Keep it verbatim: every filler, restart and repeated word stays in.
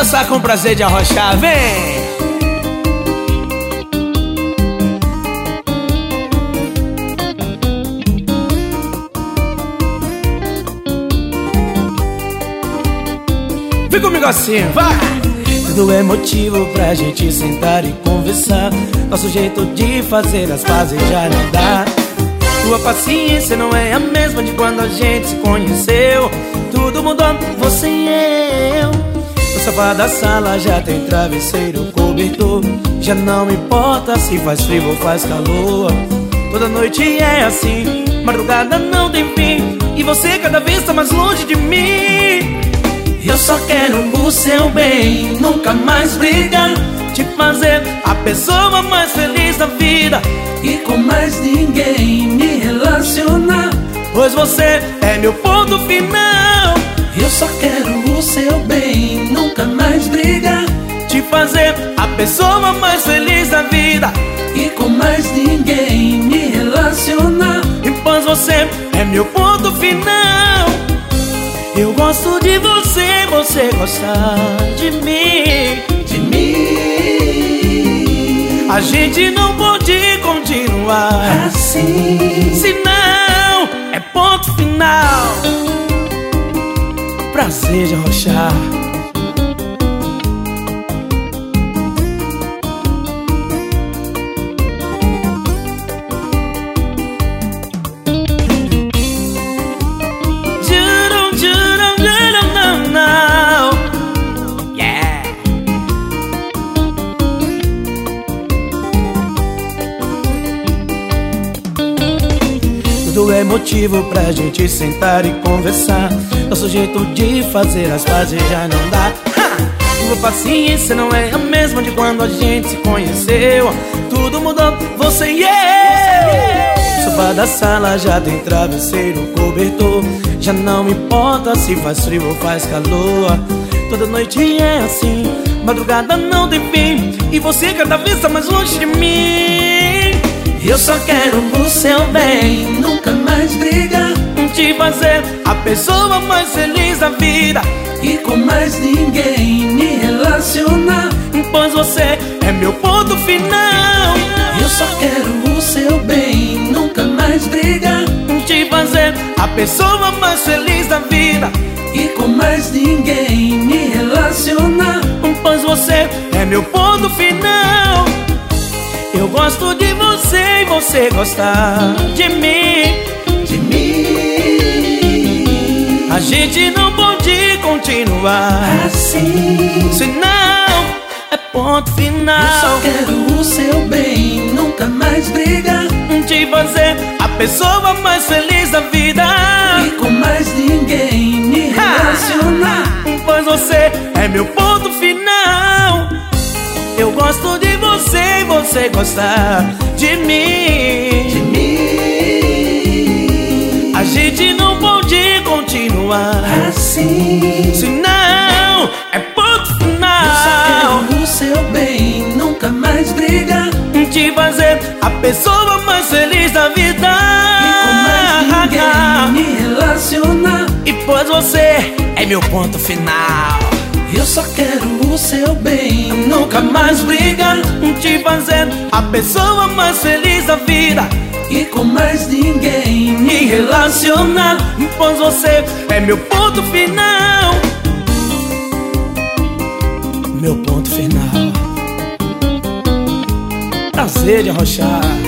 dançar com prazer de arrochar, vem! Vem comigo assim, vai! Tudo é motivo pra gente sentar e conversar. Nosso jeito de fazer as pazes já não dá. Tua paciência não é a mesma de quando a gente se conheceu. Tudo mudou, você e eu. No sofá da sala já tem travesseiro, cobertor. Já não importa se faz frio ou faz calor. Toda noite é assim, madrugada não tem fim. E você cada vez tá mais longe de mim. Eu só quero o seu bem, nunca mais brigar. Te fazer a pessoa mais feliz da vida e com mais ninguém me relacionar, pois você é meu ponto final. Eu só quero o seu bem, nunca mais brigar. Te fazer a pessoa mais feliz da vida e com mais ninguém me relacionar, pois você é meu ponto final. Eu gosto de você, você gosta de mim, de mim. A gente não pode continuar assim, se não é ponto final. Prazer de arrochar. Tudo é motivo pra gente sentar e conversar. Nosso jeito de fazer as pazes já não dá. Tua paciência não é a mesma de quando a gente se conheceu. Tudo mudou, você e eu. O sofá da sala já tem travesseiro, cobertor. Já não importa se faz frio ou faz calor. Toda noite é assim, madrugada não tem fim. E você cada vez tá mais longe de mim. Eu só quero o seu bem, nunca mais brigar. Te fazer a pessoa mais feliz da vida e com mais ninguém me relacionar, pois você é meu ponto final. Eu só quero o seu bem, nunca mais brigar. Te fazer a pessoa mais feliz da vida e com mais ninguém me relacionar, pois você é meu ponto final. Eu gosto de você e você gosta de mim, de mim. A gente não pode continuar assim, se não é ponto final. Eu só quero o seu bem, nunca mais brigar. Te fazer a pessoa mais feliz da vida e com mais ninguém me relacionar, pois você é meu ponto final. Eu gosto de você e você gosta de mim, de mim. A gente não pode continuar assim, se não é ponto final. Eu só quero o seu bem, nunca mais brigar. Te fazer a pessoa mais feliz da vida e com mais ninguém me relacionar, e pois você é meu ponto final. Eu só quero o seu bem, nunca mais brigar. Te fazer a pessoa mais feliz da vida e com mais ninguém me relacionar, pois você é meu ponto final. Meu ponto final. Prazer de arrochar.